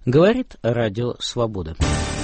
Говорит Радио Свобода.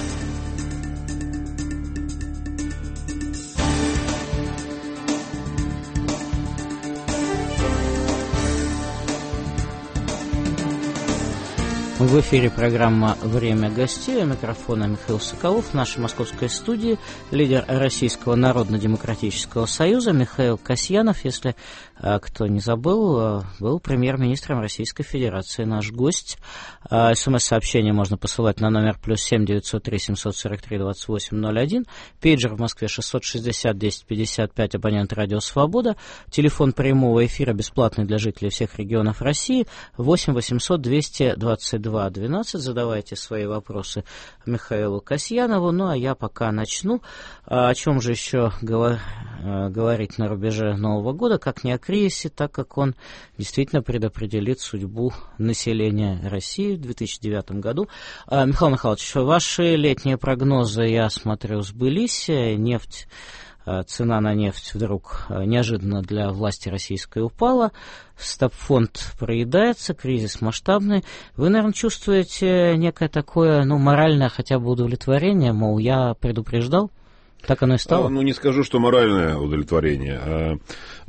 В эфире программа «Время гостей». У микрофона Михаил Соколов. В нашей московской студии лидер Российского народно-демократического союза Михаил Касьянов. Если кто не забыл, был премьер-министром Российской Федерации наш гость. СМС-сообщение можно посылать на номер +7 903 743 2801. Пейджер в Москве 660 1055, абонент «Радио Свобода». Телефон прямого эфира бесплатный для жителей всех регионов России 8 800 222 12. Задавайте свои вопросы Михаилу Касьянову. Ну, а я пока начну. О чем же еще говорить на рубеже Нового года, как не о кризисе, так как он действительно предопределит судьбу населения России в 2009 году. Михаил Михайлович, ваши летние прогнозы, я смотрю, сбылись. Цена на нефть вдруг неожиданно для власти российской упала, стабфонд проедается, кризис масштабный. Вы, наверное, чувствуете некое такое, моральное хотя бы удовлетворение, мол, я предупреждал? Так оно и стало? Не скажу, что моральное удовлетворение,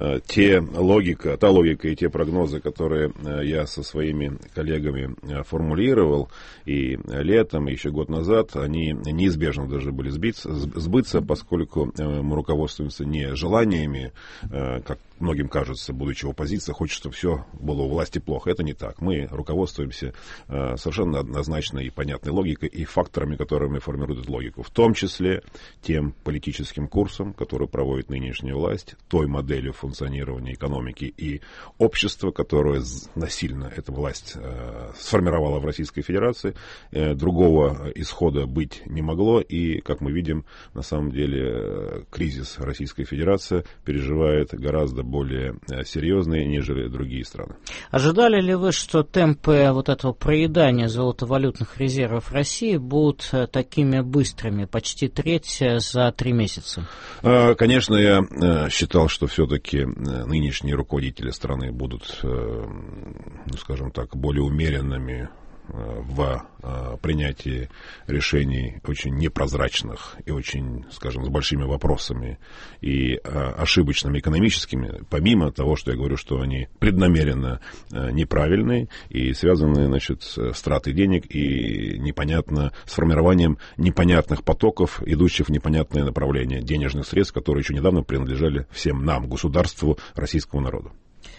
та логика и те прогнозы, которые я со своими коллегами формулировал и летом, и еще год назад, они неизбежно должны были сбыться, поскольку мы руководствуемся не желаниями, как многим кажется, будучи в оппозиции, хочет, чтобы все было у власти плохо. Это не так. Мы руководствуемся совершенно однозначной и понятной логикой и факторами, которыми формируют эту логику. В том числе тем политическим курсом, который проводит нынешняя власть, той моделью функционирования экономики и общества, которую насильно эта власть сформировала в Российской Федерации. Другого исхода быть не могло. И, как мы видим, на самом деле кризис Российской Федерации переживает гораздо более серьезные, нежели другие страны. Ожидали ли вы, что темпы вот этого проедания золотовалютных резервов России будут такими быстрыми, почти треть за 3 месяца? Конечно, я считал, что все-таки нынешние руководители страны будут, скажем так, более умеренными в принятии решений очень непрозрачных и очень, скажем, с большими вопросами и ошибочными экономическими, помимо того, что я говорю, что они преднамеренно неправильные и связаны, с тратой денег и с формированием непонятных потоков, идущих в непонятное направление денежных средств, которые еще недавно принадлежали всем нам, государству, российскому народу.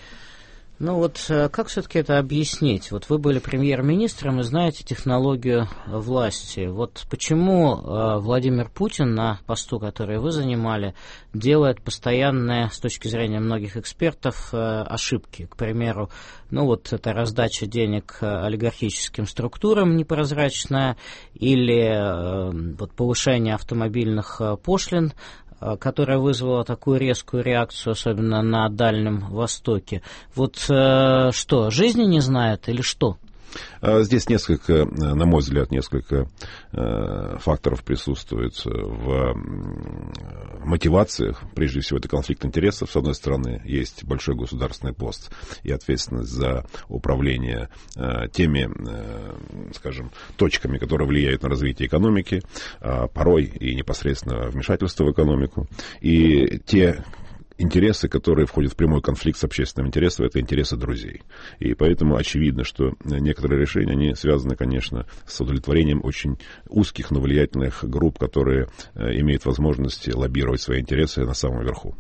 Как все-таки это объяснить? Вы были премьер-министром и знаете технологию власти. Почему Владимир Путин на посту, который вы занимали, делает постоянные, с точки зрения многих экспертов, ошибки? К примеру, это раздача денег олигархическим структурам непрозрачная или повышение автомобильных пошлин, которая вызвала такую резкую реакцию, особенно на Дальнем Востоке. Что, жизни не знает или что? Здесь на мой взгляд, несколько факторов присутствует в мотивациях. Прежде всего, это конфликт интересов. С одной стороны, есть большой государственный пост и ответственность за управление теми, точками, которые влияют на развитие экономики, порой и непосредственно вмешательство в экономику. И те интересы, которые входят в прямой конфликт с общественным интересом, это интересы друзей. И поэтому очевидно, что некоторые решения, они связаны, конечно, с удовлетворением очень узких, но влиятельных групп, которые имеют возможность лоббировать свои интересы на самом верху.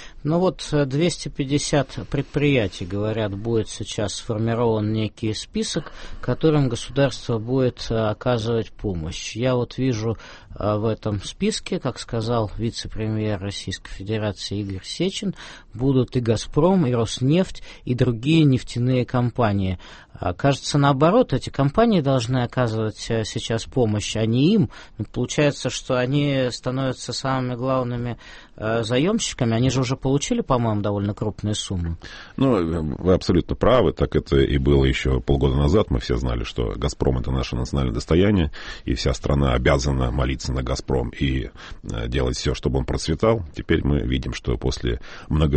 250 предприятий, говорят, будет сейчас сформирован некий список, которым государство будет оказывать помощь. Я вижу в этом списке, как сказал вице-премьер Российской Федерации Игорь Сечин, будут и «Газпром», и «Роснефть», и другие нефтяные компании. Кажется, наоборот, эти компании должны оказывать сейчас помощь, а не им. Получается, что они становятся самыми главными заемщиками. Они же уже получили, по-моему, довольно крупные суммы. Вы абсолютно правы. Так это и было еще полгода назад. Мы все знали, что «Газпром» — это наше национальное достояние, и вся страна обязана молиться на «Газпром» и делать все, чтобы он процветал. Теперь мы видим, что после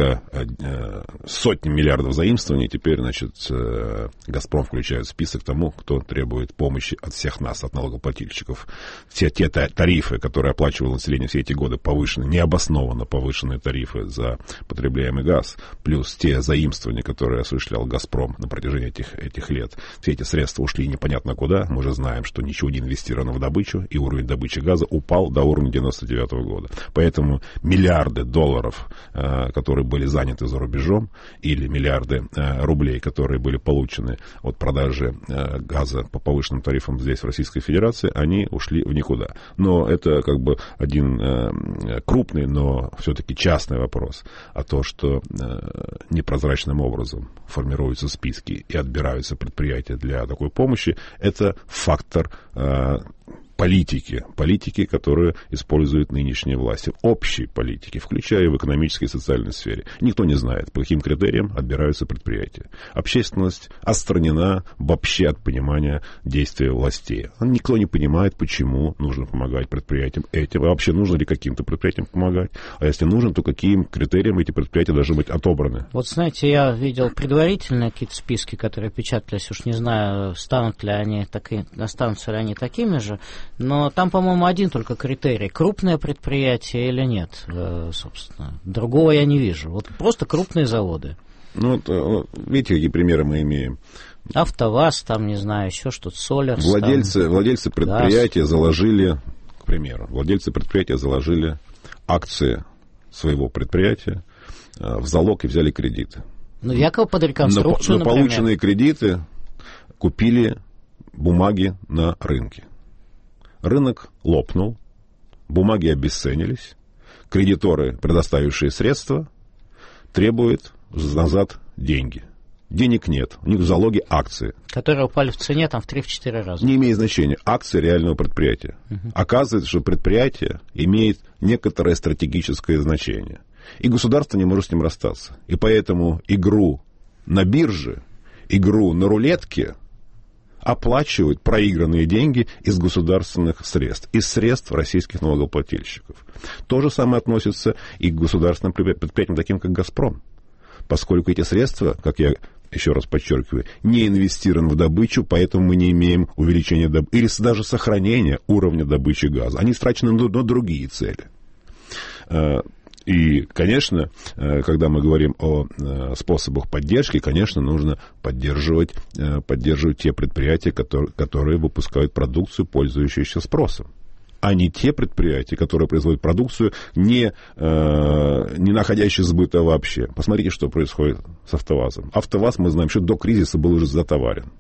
было сотни миллиардов заимствований, теперь, значит, «Газпром» включает в список тому, кто требует помощи от всех нас, от налогоплательщиков. Все те тарифы, которые оплачивало население все эти годы, повышены, необоснованно повышенные тарифы за потребляемый газ, плюс те заимствования, которые осуществлял «Газпром» на протяжении этих лет. Все эти средства ушли непонятно куда. Мы же знаем, что ничего не инвестировано в добычу, и уровень добычи газа упал до уровня 1999 года. Поэтому миллиарды долларов, которые были заняты за рубежом, или миллиарды рублей, которые были получены от продажи газа по повышенным тарифам здесь, в Российской Федерации, они ушли в никуда. Но это как бы один крупный, но все-таки частный вопрос. А то, что непрозрачным образом формируются списки и отбираются предприятия для такой помощи, это фактор политики, которые используют нынешние власти, общей политики, включая и в экономической и социальной сфере. Никто не знает, по каким критериям отбираются предприятия. Общественность отстранена вообще от понимания действия властей. Никто не понимает, почему нужно помогать предприятиям этим, а вообще нужно ли каким-то предприятиям помогать. А если нужно, то каким критериям эти предприятия должны быть отобраны. Вот знаете, я видел предварительные какие-то списки, которые печатались, уж не знаю, останутся ли они такими же. Но там, по-моему, один только критерий. Крупное предприятие или нет, собственно. Другого я не вижу. Вот просто крупные заводы. Ну, видите, какие примеры мы имеем. АвтоВАЗ, там, не знаю, еще что-то, Солярс. Владельцы предприятия заложили, к примеру, акции своего предприятия в залог и взяли кредиты. Ну, якобы под реконструкцию, например. На полученные кредиты купили бумаги на рынке. Рынок лопнул, бумаги обесценились, кредиторы, предоставившие средства, требуют назад деньги. Денег нет, у них в залоге акции. Которые упали в цене там в 3-4 раза. Не имеет значения, акции реального предприятия. Оказывается, что предприятие имеет некоторое стратегическое значение. И государство не может с ним расстаться. И поэтому игру на бирже, игру на рулетке оплачивают проигранные деньги из государственных средств, из средств российских налогоплательщиков. То же самое относится и к государственным предприятиям, таким как «Газпром». Поскольку эти средства, как я еще раз подчеркиваю, не инвестированы в добычу, поэтому мы не имеем увеличения или даже сохранения уровня добычи газа. Они истрачены на другие цели. И, конечно, когда мы говорим о способах поддержки, конечно, нужно поддерживать те предприятия, которые выпускают продукцию, пользующуюся спросом, а не те предприятия, которые производят продукцию, не находящую сбыта вообще. Посмотрите, что происходит с АвтоВАЗом. АвтоВАЗ, мы знаем, что до кризиса был уже затоварен.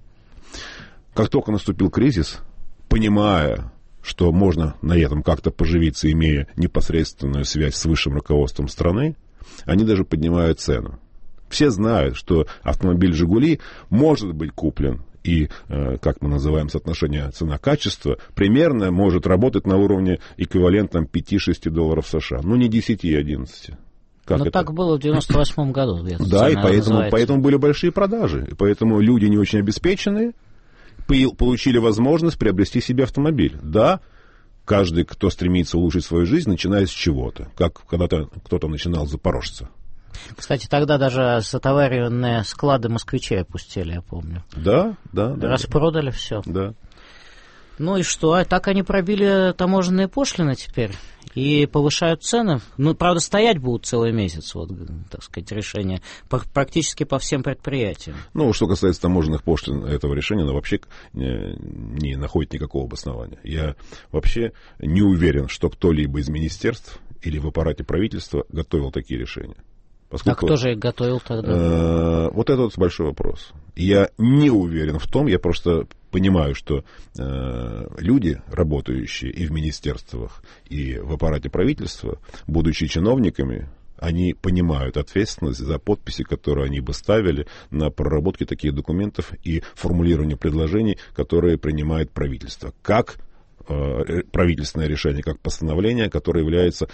Как только наступил кризис, понимая, что можно на этом как-то поживиться, имея непосредственную связь с высшим руководством страны, они даже поднимают цену. Все знают, что автомобиль «Жигули» может быть куплен, и, как мы называем соотношение цена-качество, примерно может работать на уровне эквивалентном $5-6 США. Ну, не 10 и 11. Но так было в 98 году. Да, и поэтому были большие продажи. И поэтому люди не очень обеспеченные получили возможность приобрести себе автомобиль. Да, каждый, кто стремится улучшить свою жизнь, начинает с чего-то. Как когда-то кто-то начинал с «Запорожца». Кстати, тогда даже затоваренные склады москвичей опустили, я помню. Да. Распродали все. Да. Ну и что? А так они пробили таможенные пошлины теперь и повышают цены. Ну, правда, стоять будут целый месяц, вот, так сказать, решение практически по всем предприятиям. Ну, что касается таможенных пошлин, этого решения, оно вообще не находит никакого обоснования. Я вообще не уверен, что кто-либо из министерств или в аппарате правительства готовил такие решения. Поскольку, а кто же их готовил тогда? Вот это вот большой вопрос. Я не уверен в том, я просто понимаю, что люди, работающие и в министерствах, и в аппарате правительства, будучи чиновниками, они понимают ответственность за подписи, которые они бы ставили на проработке таких документов и формулирование предложений, которые принимает правительство. Как правительственное решение, как постановление, которое является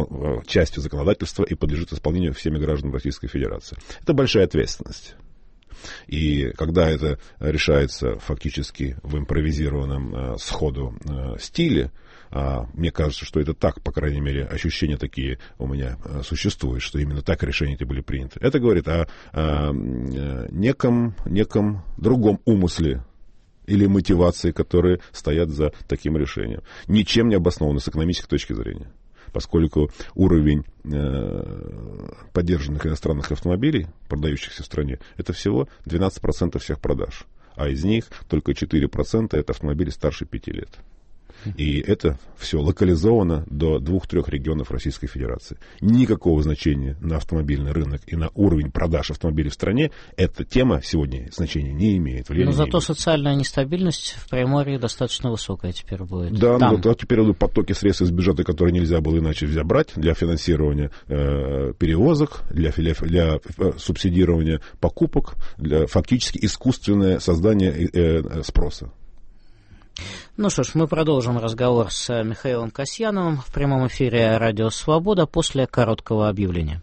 частью законодательства и подлежит исполнению всеми гражданами Российской Федерации. Это большая ответственность. И когда это решается фактически в импровизированном сходу стиле, мне кажется, что это так, по крайней мере, ощущения такие у меня существуют, что именно так решения эти были приняты. Это говорит о неком другом умысле или мотивации, которые стоят за таким решением. Ничем не обоснованно с экономической точки зрения. Поскольку уровень поддержанных иностранных автомобилей, продающихся в стране, это всего 12% всех продаж. А из них только 4% это автомобили старше 5 лет. И это все локализовано до 2-3 регионов Российской Федерации. Никакого значения на автомобильный рынок и на уровень продаж автомобилей в стране эта тема сегодня значения не имеет. Но зато социальная нестабильность в Приморье достаточно высокая теперь будет. Да, но теперь идут потоки средств из бюджета, которые нельзя было иначе брать для финансирования перевозок, для субсидирования покупок, для фактически искусственное создание спроса. Ну что ж, мы продолжим разговор с Михаилом Касьяновым в прямом эфире «Радио Свобода» после короткого объявления.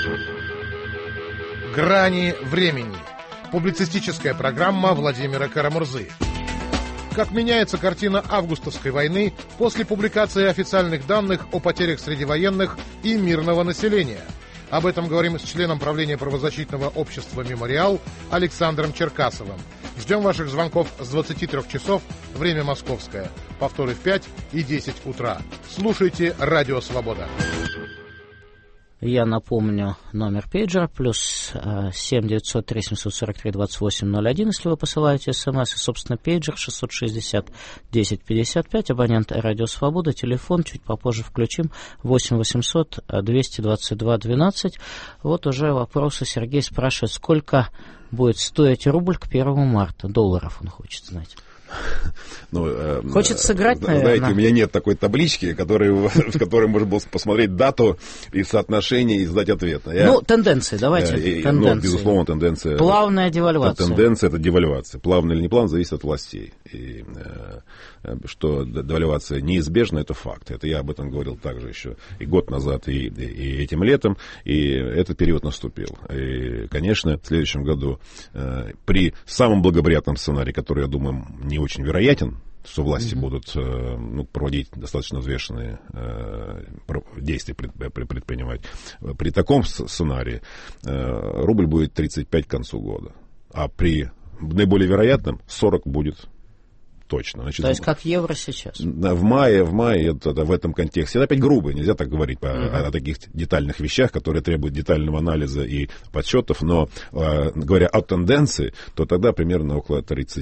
«Грани времени». Публицистическая программа Владимира Карамурзы. Как меняется картина августовской войны после публикации официальных данных о потерях среди военных и мирного населения? Об этом говорим с членом правления правозащитного общества «Мемориал» Александром Черкасовым. Ждем ваших звонков с 23 часов, время московское. Повторы в 5 и 10 утра. Слушайте «Радио Свобода». Я напомню номер пейджера, плюс 7 903 743 2801, если вы посылаете смс, и, собственно, пейджер 660 10 55, абонент «Радио Свобода», телефон чуть попозже включим, 8 800 222 12. Вот уже вопросы. Сергей спрашивает, сколько будет стоить рубль к 1 марта, долларов он хочет знать. Хочет сыграть, наверное. Знаете, у меня нет такой таблички, в которой можно было посмотреть дату и соотношение и сдать ответ. Тенденции, давайте. Безусловно, тенденция. Плавная девальвация. Тенденция — это девальвация. Плавно или не плавно, зависит от властей. И что девальвация неизбежна, это факт. Это я об этом говорил также еще и год назад, и этим летом. И этот период наступил. И, конечно, в следующем году при самом благоприятном сценарии, который, я думаю, не очень вероятен, что власти будут проводить достаточно взвешенные действия, предпринимать. При таком сценарии рубль будет 35 к концу года. А при наиболее вероятном 40 будет точно. Значит, то есть как евро сейчас? В мае в этом контексте. Это опять грубо, нельзя так говорить о таких детальных вещах, которые требуют детального анализа и подсчетов, но говоря о тенденции, то тогда примерно около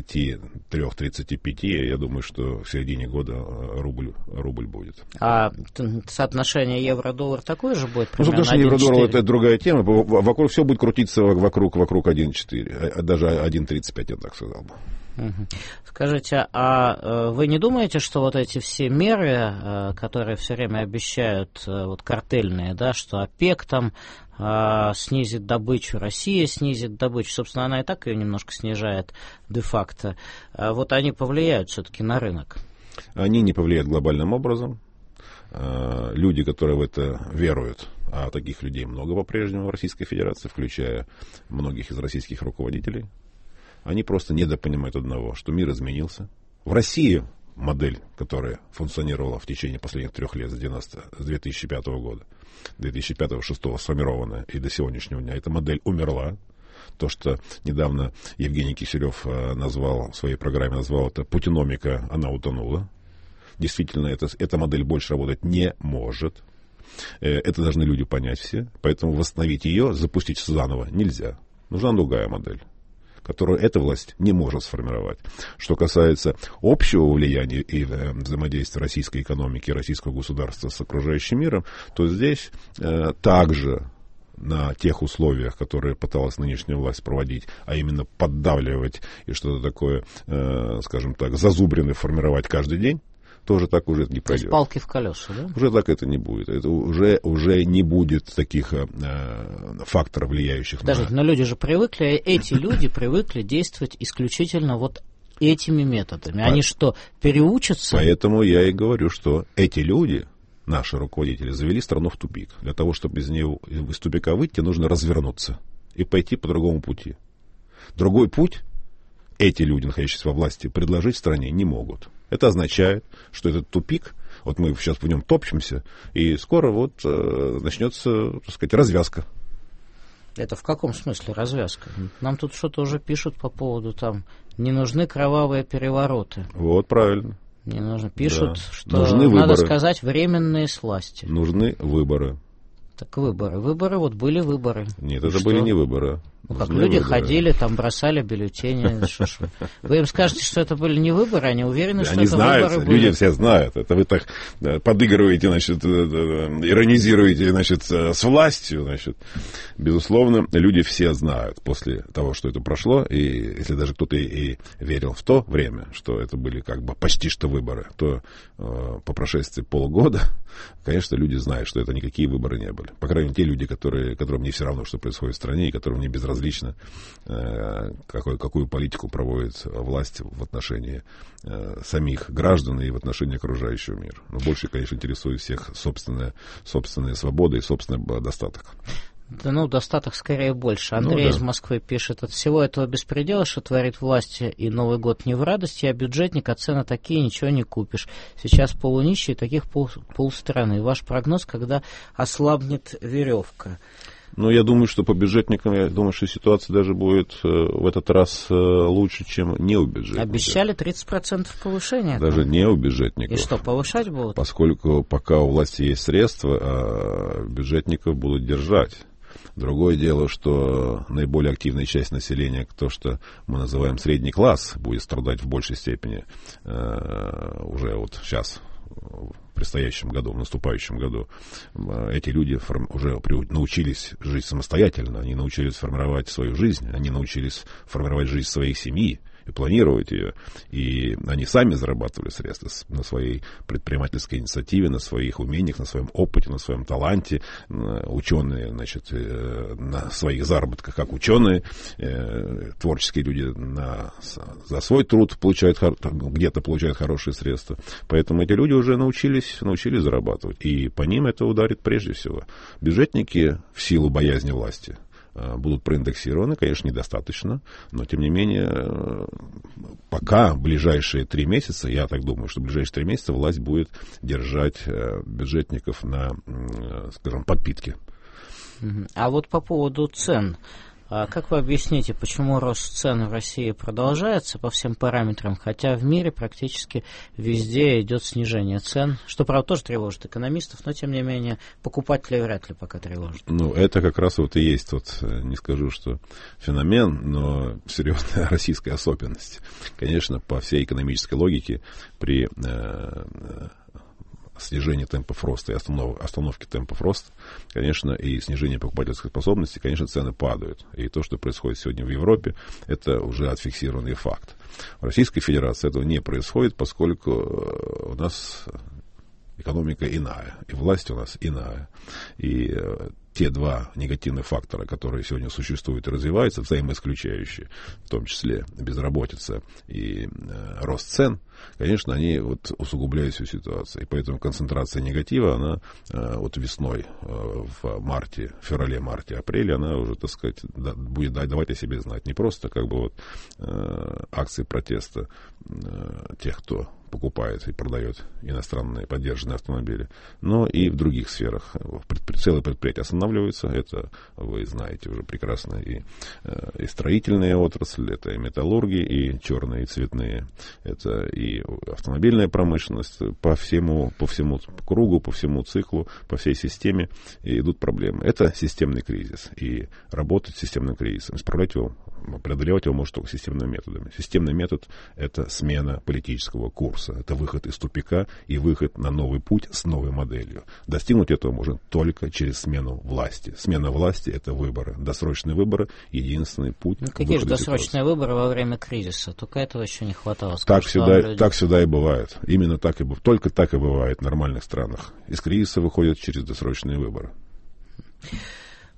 33-35, я думаю, что в середине года рубль будет. А соотношение евро-доллар такое же будет? Соотношение евро-доллара — это другая тема. Вокруг все будет крутиться вокруг 1,4, даже 1,35, я так сказал бы. Скажите, а вы не думаете, что вот эти все меры, которые все время обещают вот картельные, да, что ОПЕК там снизит добычу, Россия снизит добычу, собственно, она и так ее немножко снижает де-факто, вот они повлияют все-таки на рынок? Они не повлияют глобальным образом. Люди, которые в это веруют, а таких людей много по-прежнему в Российской Федерации, включая многих из российских руководителей, они просто недопонимают одного, что мир изменился. В России модель, которая функционировала в течение последних 3 лет, с 2005 года, 2005-2006 сформированная и до сегодняшнего дня, эта модель умерла. То, что недавно Евгений Киселев назвал в своей программе, назвал это путиномика, она утонула. Действительно, эта модель больше работать не может. Это должны люди понять все. Поэтому восстановить ее, запустить заново нельзя. Нужна другая модель, которую эта власть не может сформировать. Что касается общего влияния и взаимодействия российской экономики и российского государства с окружающим миром, то здесь также на тех условиях, которые пыталась нынешняя власть проводить, а именно поддавливать и что-то такое, скажем так, зазубрины формировать каждый день, тоже так уже не пройдет. То есть палки в колеса, да? Уже так это не будет. Это уже не будет таких факторов, влияющих но люди же привыкли, эти люди привыкли действовать исключительно вот этими методами. Они что, переучатся? Поэтому я и говорю, что эти люди, наши руководители, завели страну в тупик. Для того, чтобы из тупика выйти, нужно развернуться и пойти по другому пути. Другой путь эти люди, находящиеся во власти, предложить стране не могут. Это означает, что этот тупик, вот мы сейчас в нем топчемся, и скоро вот начнется, так сказать, развязка. Это в каком смысле развязка? Нам тут что-то уже пишут по поводу там не нужны кровавые перевороты. Вот, правильно. Не нужно. Пишут, да. что нужны надо выборы. сказать временные сласти. Нужны выборы. Так выборы. Выборы, вот были выборы. Нет, это что? были не выборы. Ну как, люди ходили, там бросали бюллетени. Вы им скажете, что это были не выборы, они уверены, что это выборы были. Люди все знают. Это вы так подыгрываете, значит, иронизируете, значит, с властью, значит. Безусловно, люди все знают после того, что это прошло, и если даже кто-то и верил в то время, что это были как бы почти что выборы, то по прошествии полугода, конечно, люди знают, что это никакие выборы не были. По крайней мере, те люди, которым не все равно, что происходит в стране, и которым не безразлично, какую политику проводит власть в отношении самих граждан и в отношении окружающего мира. Но больше, конечно, интересует всех собственная свобода и собственный достаток. Да, ну, достаток скорее больше. Андрей из Москвы пишет: от всего этого беспредела, что творит власть, и Новый год не в радости, я бюджетник, а цены такие, ничего не купишь. Сейчас полунищие, таких полстраны. Ваш прогноз, когда ослабнет веревка? Ну, я думаю, что по бюджетникам, что ситуация даже будет в этот раз лучше, чем не у бюджетников. Обещали 30% повышения. Даже не у бюджетников. И что, повышать будут? Поскольку пока у власти есть средства, бюджетников будут держать. Другое дело, что наиболее активная часть населения, то, что мы называем средний класс, будет страдать в большей степени уже вот сейчас, в предстоящем году, в наступающем году. Эти люди уже научились жить самостоятельно, они научились формировать свою жизнь, они научились формировать жизнь своей семьи и планировать ее. И они сами зарабатывали средства на своей предпринимательской инициативе, на своих умениях, на своем опыте, на своем таланте. Ученые, значит, на своих заработках как ученые. Творческие люди за свой труд где-то получают хорошие средства. Поэтому эти люди уже научились зарабатывать. И по ним это ударит прежде всего. Бюджетники в силу боязни власти будут проиндексированы, конечно, недостаточно, но, тем не менее, пока ближайшие 3 месяца, я так думаю, что в ближайшие 3 месяца власть будет держать бюджетников на, скажем, подпитке. А вот по поводу цен. Как вы объясните, почему рост цен в России продолжается по всем параметрам, хотя в мире практически везде идет снижение цен, что, правда, тоже тревожит экономистов, но, тем не менее, покупателей вряд ли пока тревожит. Ну, это как раз вот и есть, вот, не скажу, что феномен, но серьезная российская особенность. Конечно, по всей экономической логике при снижение темпов роста и остановки темпов роста, конечно, и снижение покупательской способности, конечно, цены падают. И то, что происходит сегодня в Европе, это уже отфиксированный факт. В Российской Федерации этого не происходит, поскольку у нас экономика иная, и власть у нас иная. И те два негативных фактора, которые сегодня существуют и развиваются, взаимоисключающие, в том числе безработица и рост цен, конечно, они вот усугубляют всю ситуацию. И поэтому концентрация негатива, она вот весной, в марте, феврале, марте, апреле, она уже, так сказать, будет давать о себе знать. Не просто как бы вот акции протеста тех, кто покупает и продает иностранные подержанные автомобили, но и в других сферах. Целые предприятия останавливаются, это вы знаете уже прекрасно, и строительная отрасль, это и металлурги, и черные, и цветные, это и автомобильная промышленность. По всему кругу, по всему циклу, по всей системе идут проблемы. Это системный кризис, и работать с системным кризисом, исправлять его, преодолевать его может только системными методами. Системный метод — это смена политического курса, это выход из тупика и выход на новый путь с новой моделью. Достигнуть этого можно только через смену власти. Смена власти — это выборы. Досрочные выборы — единственный путь. Ну, какие же досрочные выборы во время кризиса? Только этого еще не хватало. Так всегда и бывает. Именно так и только так и бывает в нормальных странах. Из кризиса выходят через досрочные выборы.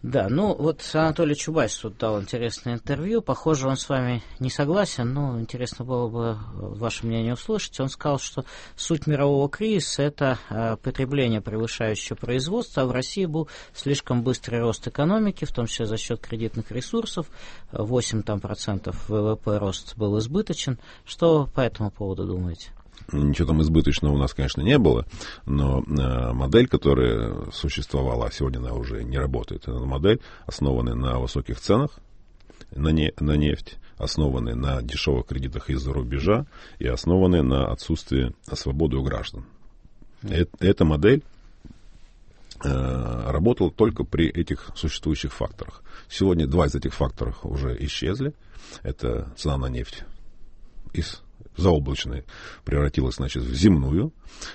Да, вот Анатолий Чубайс тут дал интересное интервью. Похоже, он с вами не согласен, но интересно было бы ваше мнение услышать. Он сказал, что суть мирового кризиса – это потребление, превышающее производство, а в России был слишком быстрый рост экономики, в том числе за счет кредитных ресурсов. 8% ВВП рост был избыточен. Что по этому поводу думаете? Ничего там избыточного у нас, конечно, не было, но модель, которая существовала, а сегодня она уже не работает, это модель, основанная на высоких ценах на нефть, основанная на дешевых кредитах из-за рубежа и основанная на отсутствии свободы у граждан. Эта модель работала только при этих существующих факторах. Сегодня два из этих факторов уже исчезли. Это цена на нефть из заоблачной превратилась, значит, в земную.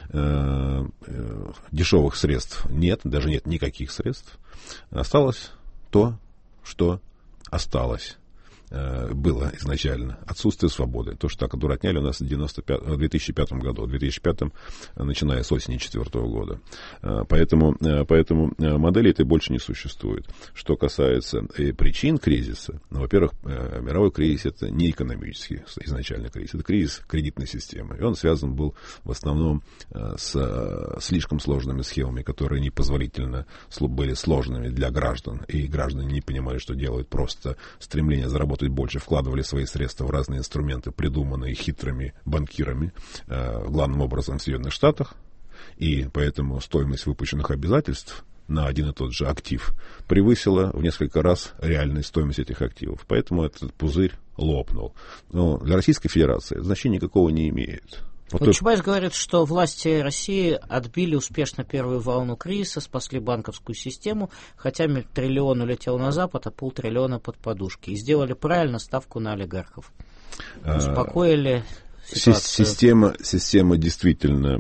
Дешевых средств нет, даже нет никаких средств. Осталось то, что осталось. Было изначально. Отсутствие свободы. То, что которое отняли у нас в 2005 году. В 2005, начиная с осени 2004 года. Поэтому модели этой больше не существует. Что касается причин кризиса, во-первых, мировой кризис это не экономический изначально кризис. Это кризис кредитной системы. И он связан был в основном с слишком сложными схемами, которые непозволительно были сложными для граждан. И граждане не понимали, что делают. Просто стремление заработать больше, вкладывали свои средства в разные инструменты, придуманные хитрыми банкирами, главным образом в Соединенных Штатах, и поэтому стоимость выпущенных обязательств на один и тот же актив превысила в несколько раз реальную стоимость этих активов. Поэтому этот пузырь лопнул. Но для Российской Федерации значения никакого не имеет. Чубайс говорит, что власти России отбили успешно первую волну кризиса, спасли банковскую систему, хотя триллион улетел на Запад, а 500 миллиона под подушки. И сделали правильно ставку на олигархов. Успокоили ситуацию. Система действительно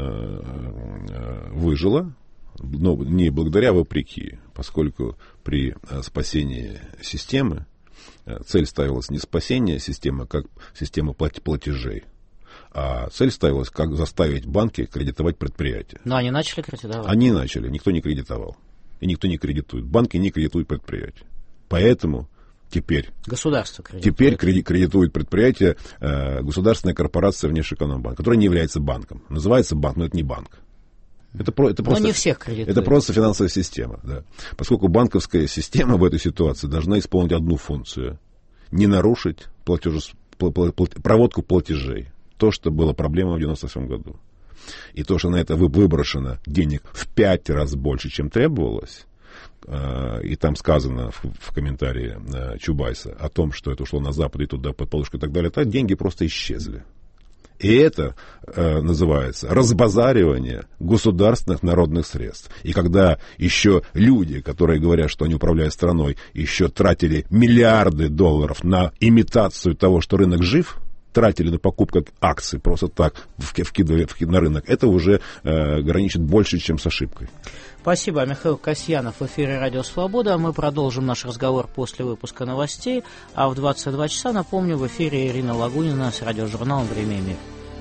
выжила, но не благодаря, а вопреки, поскольку при спасении системы цель ставилась не спасение системы, как система платежей. А цель ставилась, как заставить банки кредитовать предприятия. Но они начали кредитовать. Они начали, никто не кредитовал. И никто не кредитует. Банки не кредитуют предприятия. Поэтому теперь государство кредитует. Кредитует предприятие государственная корпорация Внешэкономбанк, которая не является банком. Называется банк, но это не банк. Это просто, не всех кредитует. Это просто финансовая система. Да. Поскольку банковская система в этой ситуации должна исполнить одну функцию. Не нарушить проводку платежей. То, что было проблемой в 1998 году. И то, что на это выброшено денег в 5 раз больше, чем требовалось, и там сказано в комментарии Чубайса о том, что это ушло на Запад и туда под подушку и так далее, то деньги просто исчезли. И это называется разбазаривание государственных народных средств. И когда еще люди, которые говорят, что они управляют страной, еще тратили миллиарды долларов на имитацию того, что рынок жив, тратили на покупку акций, просто так вкидывали на рынок, это уже граничит больше, чем с ошибкой. Спасибо. Михаил Касьянов в эфире «Радио Свобода». Мы продолжим наш разговор после выпуска новостей. А в 22 часа, напомню, в эфире Ирина Лагунина с радиожурналом «Время и мир».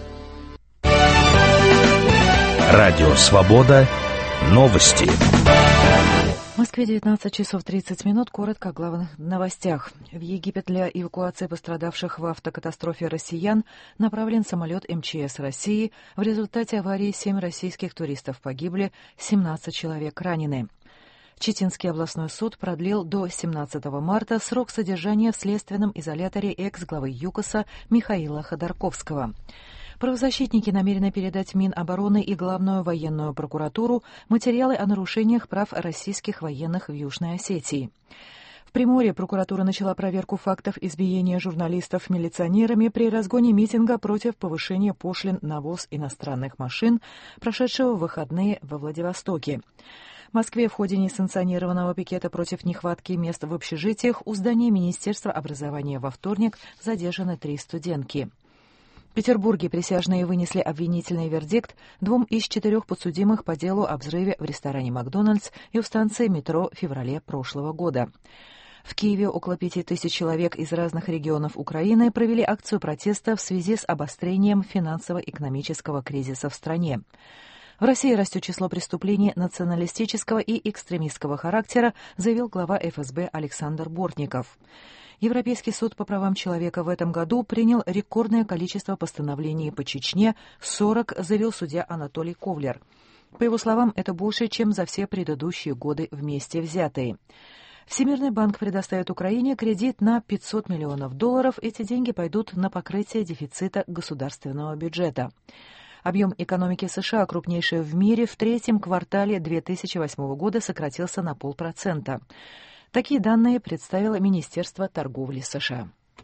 «Радио Свобода». Новости. В Москве 19 часов 30 минут. Коротко о главных новостях. В Египет для эвакуации пострадавших в автокатастрофе россиян направлен самолет МЧС России. В результате аварии 7 российских туристов погибли, 17 человек ранены. Читинский областной суд продлил до 17 марта срок содержания в следственном изоляторе экс-главы ЮКОСа Михаила Ходорковского. Правозащитники намерены передать Минобороны и Главную военную прокуратуру материалы о нарушениях прав российских военных в Южной Осетии. В Приморье прокуратура начала проверку фактов избиения журналистов милиционерами при разгоне митинга против повышения пошлин на ввоз иностранных машин, прошедшего в выходные во Владивостоке. В Москве в ходе несанкционированного пикета против нехватки мест в общежитиях у здания Министерства образования во вторник задержаны 3 студентки. В Петербурге присяжные вынесли обвинительный вердикт 2 из 4 подсудимых по делу о взрыве в ресторане «Макдональдс» и у станции метро в феврале прошлого года. В Киеве около 5000 человек из разных регионов Украины провели акцию протеста в связи с обострением финансово-экономического кризиса в стране. В России растет число преступлений националистического и экстремистского характера, заявил глава ФСБ Александр Бортников. Европейский суд по правам человека в этом году принял рекордное количество постановлений по Чечне — 40, заявил судья Анатолий Ковлер. По его словам, это больше, чем за все предыдущие годы вместе взятые. Всемирный банк предоставит Украине кредит на $500 миллионов. Эти деньги пойдут на покрытие дефицита государственного бюджета. Объем экономики США, крупнейший в мире, в третьем квартале 2008 года сократился на 0,5%. Такие данные представило Министерство торговли США.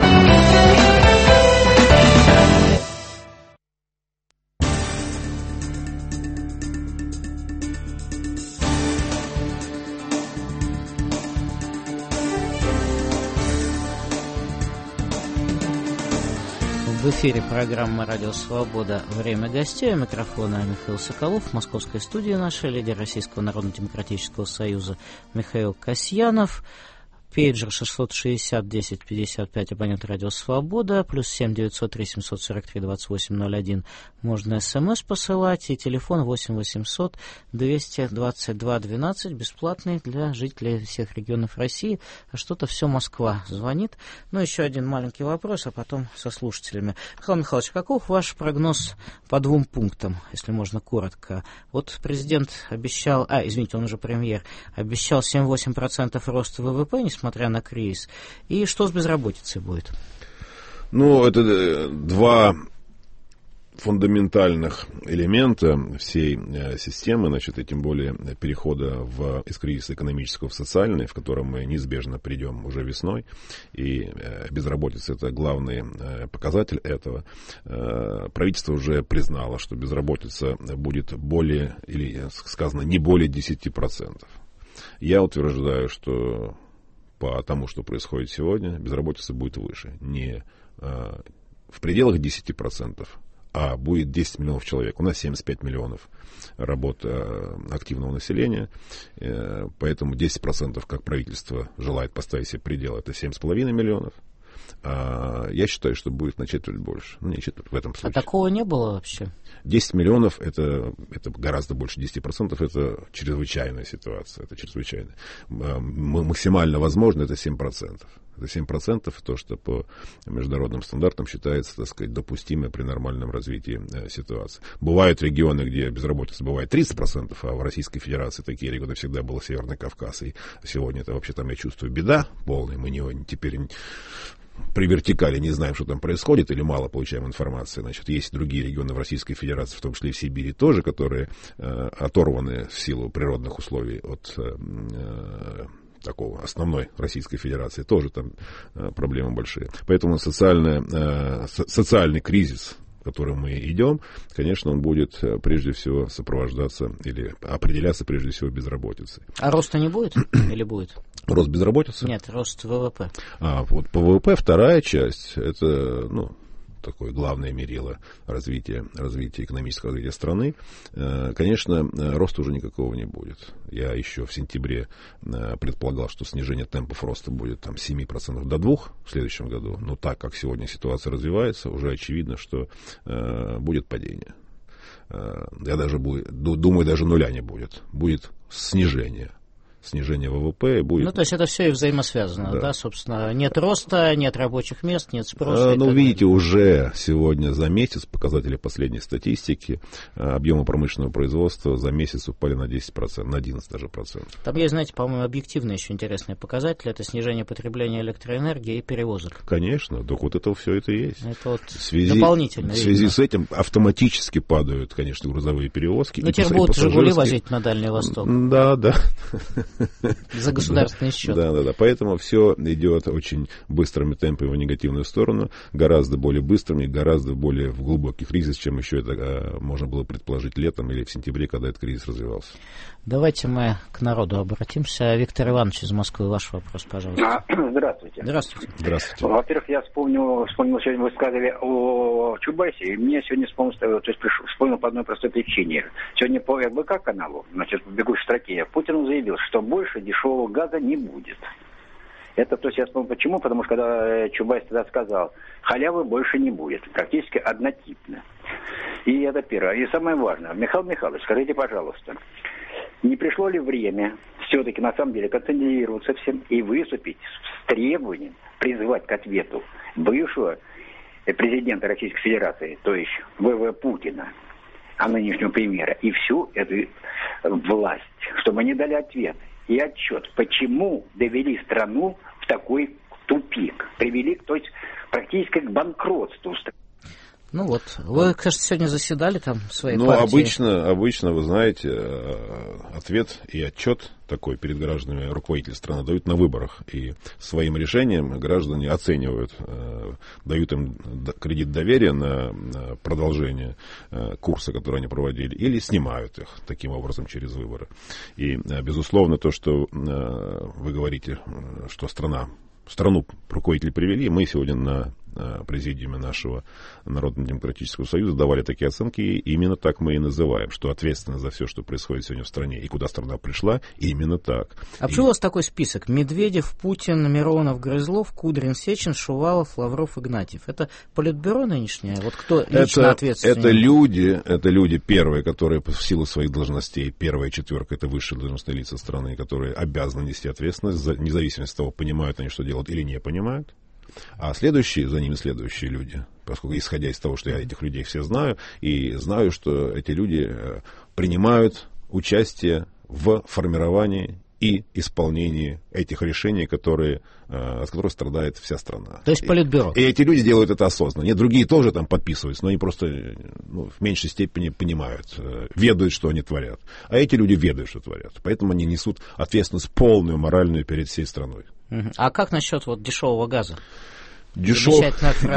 В эфире программа «Радио Свобода. Время гостей». У микрофона Михаил Соколов. В московской студии наша лидер Российского народно-демократического союза Михаил Касьянов. Пейджер 660-1055, абонент «Радио Свобода», плюс 7-903-743-28-01. Можно СМС посылать, и телефон 8-800-222-12, бесплатный для жителей всех регионов России. А что-то все Москва звонит. Ну, еще один маленький вопрос, а потом со слушателями. Михаил Михайлович, каков ваш прогноз по 2 пунктам, если можно коротко? Вот президент обещал, он уже премьер, обещал 7-8% роста ВВП, несмотря на кризис. И что с безработицей будет? Ну, это 2 фундаментальных элемента всей системы, значит, и тем более перехода из кризиса экономического в социальный, в котором мы неизбежно придем уже весной, и безработица — это главный показатель этого. Правительство уже признало, что безработица будет более, или сказано, не более 10%. Я утверждаю, что по тому, что происходит сегодня, безработица будет выше. Не в пределах 10%, а будет 10 миллионов человек. У нас 75 миллионов активного населения, поэтому 10%, как правительство желает поставить себе предел, это 7,5 миллионов. Я считаю, что будет на четверть больше. Ну, не четверть в этом случае. А такого не было вообще? 10 миллионов это гораздо больше 10%, это чрезвычайная ситуация. Это чрезвычайно. Максимально возможно это 7%. Это 7% то, что по международным стандартам считается, так сказать, допустимо при нормальном развитии ситуации. Бывают регионы, где безработица бывает 30%, а в Российской Федерации такие регионы всегда был Северный Кавказ. И сегодня это вообще там, я чувствую, беда полная. Мы теперь при вертикали не знаем, что там происходит, или мало получаем информации. Значит, есть другие регионы в Российской Федерации, в том числе и в Сибири тоже, которые оторваны в силу природных условий от такого основной Российской Федерации. Тоже там проблемы большие. Поэтому социальный кризис, в который мы идем, конечно, он будет прежде всего сопровождаться или определяться прежде всего безработицей. А роста не будет или будет? Рост безработицы? Нет, рост ВВП. Вот по ВВП вторая часть, это, такое главное мерило развития экономического развития страны. Конечно, роста уже никакого не будет. Я еще в сентябре предполагал, что снижение темпов роста будет там, с 7% до 2% в следующем году. Но так как сегодня ситуация развивается, уже очевидно, что будет падение. Я думаю, даже нуля не будет. Будет снижение ВВП будет. То есть это все и взаимосвязано, да, собственно. Нет роста, нет рабочих мест, нет спроса. Видите, уже сегодня за месяц показатели последней статистики объема промышленного производства за месяц упали на 10%, на 11% даже процентов. Там есть, знаете, по-моему, объективные еще интересные показатели. Это снижение потребления электроэнергии и перевозок. Конечно, так вот это все это и есть. Это дополнительно. В связи с этим автоматически падают, конечно, грузовые перевозки. Но теперь будут «Жигули» возить на Дальний Восток. Да. За государственный счет. Да. Поэтому все идет очень быстрыми темпами в негативную сторону, гораздо более быстрыми, гораздо более в глубокий кризис, чем еще это можно было предположить летом или в сентябре, когда этот кризис развивался. Давайте мы к народу обратимся. Виктор Иванович из Москвы, ваш вопрос, пожалуйста. Здравствуйте. Здравствуйте. Во-первых, я вспомнил, сегодня вы сказали о Чубайсе, и мне сегодня вспомнил по одной простой причине. Сегодня по РБК каналу, в бегущей строке, Путин заявил, что больше дешевого газа не будет. Это, то есть, я вспомнил почему, потому что когда Чубайс тогда сказал, халявы больше не будет, практически однотипно. И это первое. И самое важное. Михаил Михайлович, скажите, пожалуйста, не пришло ли время все-таки на самом деле концентрироваться всем и выступить с требованием призвать к ответу бывшего президента Российской Федерации, то есть В.В. Путина, а нынешнего премьера, и всю эту власть, чтобы они дали ответ и отчет, почему довели страну в такой тупик, привели, то есть практически к банкротству. Ну вот, вы, кажется, сегодня заседали там в своей партии. Обычно, вы знаете, ответ и отчет такой перед гражданами руководители страны дают на выборах. И своим решением граждане оценивают, дают им кредит доверия на продолжение курса, который они проводили, или снимают их таким образом через выборы. И, безусловно, то, что вы говорите, что страну руководители привели, мы сегодня на президиуме нашего Народно-демократического союза давали такие оценки, и именно так мы и называем, что ответственность за все, что происходит сегодня в стране и куда страна пришла, именно так. А почему у вас такой список? Медведев, Путин, Миронов, Грызлов, Кудрин, Сечин, Шувалов, Лавров, Игнатьев. Это политбюро нынешнее? Вот кто лично ответственен? Это люди первые, которые в силу своих должностей, первая четверка, это высшие должностные лица страны, которые обязаны нести ответственность, независимо от того, понимают они, что делают или не понимают. А за ними следующие люди, поскольку исходя из того, что я этих людей все знаю, и знаю, что эти люди принимают участие в формировании и исполнении этих решений, от которых страдает вся страна. То есть политбюро. И эти люди делают это осознанно. Нет, другие тоже там подписываются, но они просто в меньшей степени понимают, ведают, что они творят. А эти люди ведают, что творят. Поэтому они несут ответственность полную, моральную перед всей страной. А как насчет дешевого газа? Дешевый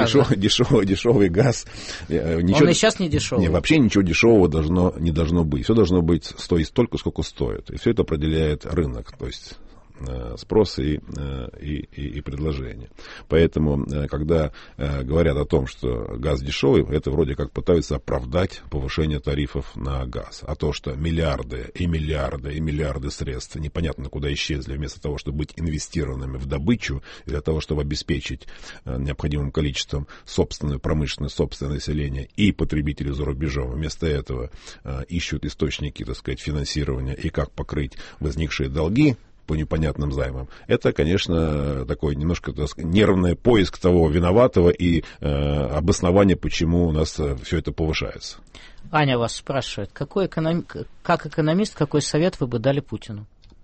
газ. Он и сейчас не дешевый. Вообще ничего дешевого не должно быть. Все должно быть стоить столько, сколько стоит. И все это определяет рынок. То есть спрос и предложение. Поэтому, когда говорят о том, что газ дешевый, это вроде как пытаются оправдать повышение тарифов на газ. А то, что миллиарды средств непонятно куда исчезли, вместо того, чтобы быть инвестированными в добычу, для того, чтобы обеспечить необходимым количеством собственную промышленность, собственное население и потребителей за рубежом, вместо этого ищут источники, так сказать, финансирования и как покрыть возникшие долги по непонятным займам. Это, конечно, такой немножко, так сказать, нервный поиск того виноватого и обоснование, почему у нас все это повышается. Аня вас спрашивает, как экономист, какой совет вы бы дали Путину?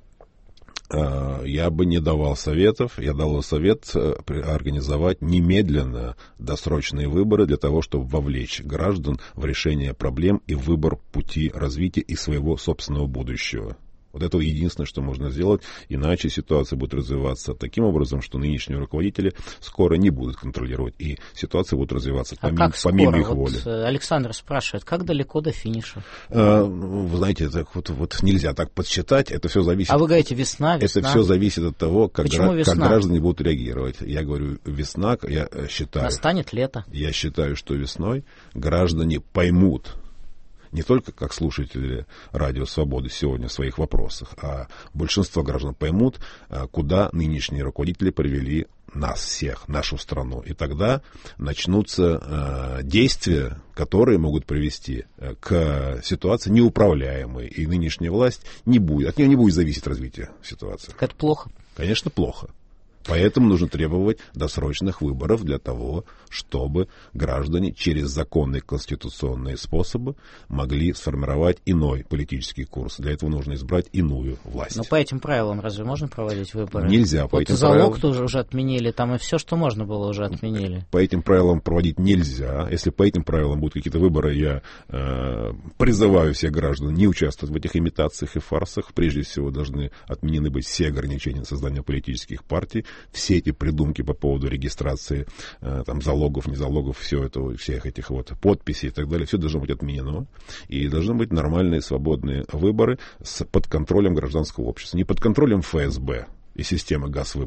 Я бы не давал советов. Я дал совет организовать немедленно досрочные выборы для того, чтобы вовлечь граждан в решение проблем и выбор пути развития и своего собственного будущего. Вот это единственное, что можно сделать, иначе ситуация будет развиваться таким образом, что нынешние руководители скоро не будут контролировать, и ситуация будет развиваться помимо их воли. Александр спрашивает, как далеко до финиша? Вы знаете, вот нельзя так подсчитать, это все зависит... А вы говорите весна? Это все зависит от того, как граждане будут реагировать. Я говорю, весна, я считаю... Настанет лето. Я считаю, что весной граждане поймут, не только как слушатели Радио Свободы сегодня в своих вопросах, а большинство граждан поймут, куда нынешние руководители привели нас всех, нашу страну. И тогда начнутся действия, которые могут привести к ситуации неуправляемой. И нынешняя власть от нее не будет зависеть развитие ситуации. Так это плохо? Конечно, плохо. Поэтому нужно требовать досрочных выборов для того, чтобы граждане через законные конституционные способы могли сформировать иной политический курс. Для этого нужно избрать иную власть. Но по этим правилам разве можно проводить выборы? Нельзя. По этим залог тоже уже отменили, там и все, что можно было, уже отменили. По этим правилам проводить нельзя. Если по этим правилам будут какие-то выборы, я призываю всех граждан не участвовать в этих имитациях и фарсах. Прежде всего должны отменены быть все ограничения на создание политических партий. Все эти придумки по поводу регистрации там, залогов, незалогов, всех этих вот подписей и так далее, все должно быть отменено. И должны быть нормальные свободные выборы под контролем гражданского общества. Не под контролем ФСБ и системы газвыбора,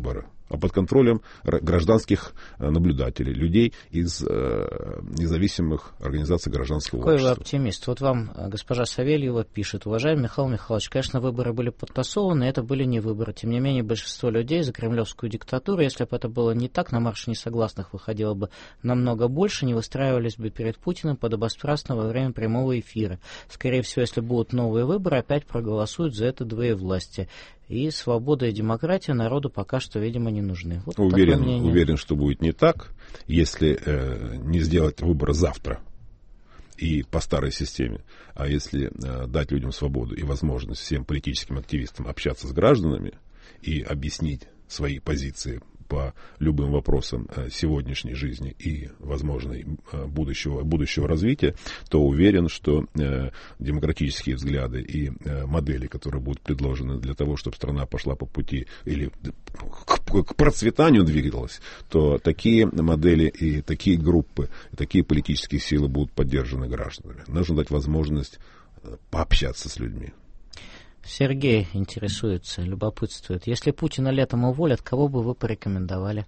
а под контролем гражданских наблюдателей, людей из независимых организаций гражданского Какой общества. вы оптимист. Вот вам госпожа Савельева пишет: уважаемый Михаил Михайлович, конечно, выборы были подтасованы, это были не выборы. Тем не менее, большинство людей за кремлевскую диктатуру, если бы это было не так, на марш несогласных выходило бы намного больше, не выстраивались бы перед Путиным подобострастно во время прямого эфира. Скорее всего, если будут новые выборы, опять проголосуют за это двоевластие. И свобода и демократия народу пока что, видимо, не нужны. Вот уверен, что будет не так, если не сделать выбор завтра и по старой системе, а если дать людям свободу и возможность всем политическим активистам общаться с гражданами и объяснить свои позиции по любым вопросам сегодняшней жизни и возможной будущего развития, то уверен, что демократические взгляды и модели, которые будут предложены для того, чтобы страна пошла по пути или к процветанию двигалась, то такие модели и такие группы, и такие политические силы будут поддержаны гражданами. Нужно дать возможность пообщаться с людьми. Сергей интересуется, любопытствует. Если Путина летом уволят, кого бы вы порекомендовали?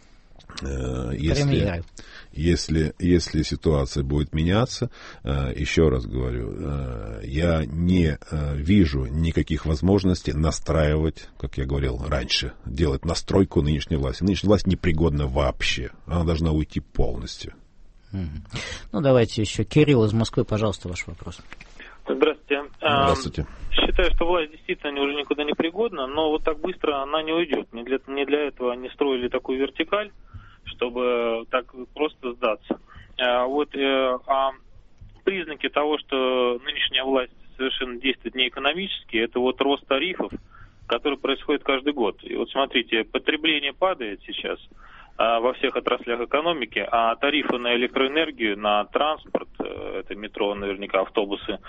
Если ситуация будет меняться, еще раз говорю, я не вижу никаких возможностей настраивать, как я говорил раньше, делать настройку нынешней власти. Нынешняя власть непригодна вообще. Она должна уйти полностью. Ну, давайте еще. Кирилл из Москвы, пожалуйста, ваш вопрос. Здравствуйте. Здравствуйте. Считаю, что власть действительно уже никуда не пригодна, но вот так быстро она не уйдет. Не для этого они строили такую вертикаль, чтобы так просто сдаться. А признаки того, что нынешняя власть совершенно действует не экономически, это вот рост тарифов, который происходит каждый год. И вот смотрите, потребление падает сейчас во всех отраслях экономики, а тарифы на электроэнергию, на транспорт, это метро, наверняка автобусы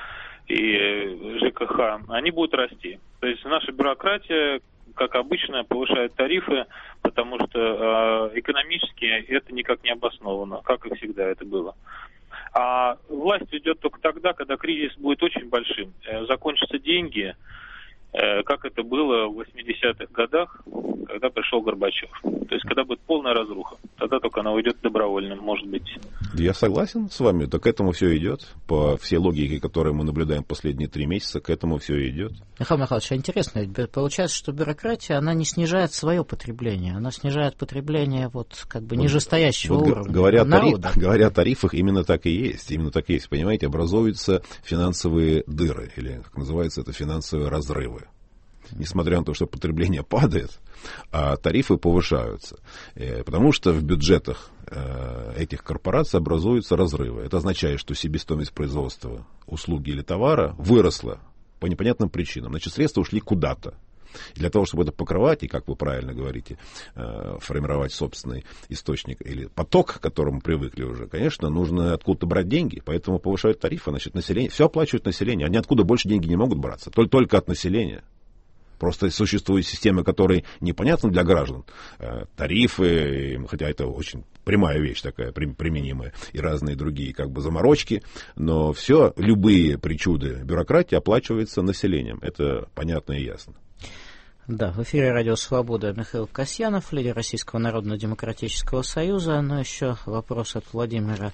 и ЖКХ, они будут расти. То есть наша бюрократия, как обычно, повышает тарифы, потому что экономически это никак не обосновано, как и всегда это было. А власть ведет только тогда, когда кризис будет очень большим. Закончатся деньги, как это было в 80-х годах, когда пришел Горбачев. То есть, когда будет полная разруха. Тогда только она уйдет добровольно, может быть. Я согласен с вами, так к этому все идет. По всей логике, которую мы наблюдаем последние 3 месяца, к этому все идет. Михаил Михайлович, интересно, ведь получается, что бюрократия, она не снижает свое потребление. Она снижает потребление вот как бы нижестоящего уровня народа. Говоря о тарифах, именно так и есть. Именно так и есть. Понимаете, образуются финансовые дыры, или, как называется это, финансовые разрывы. Несмотря на то, что потребление падает, а тарифы повышаются. Потому что в бюджетах этих корпораций образуются разрывы. Это означает, что себестоимость производства услуги или товара выросла по непонятным причинам. Значит, средства ушли куда-то. И для того, чтобы это покрывать, и, как вы правильно говорите, формировать собственный источник или поток, к которому привыкли уже, конечно, нужно откуда-то брать деньги, поэтому повышают тарифы. Значит, население, все оплачивает население. Они откуда больше деньги не могут браться, только от населения. Просто существуют системы, которые непонятны для граждан. Тарифы, хотя это очень прямая вещь такая, применимая, и разные другие как бы заморочки. Но все, любые причуды бюрократии оплачиваются населением. Это понятно и ясно. Да, в эфире «Радио Свобода» Михаил Касьянов, лидер Российского народно-демократического союза. Но еще вопрос от Владимира.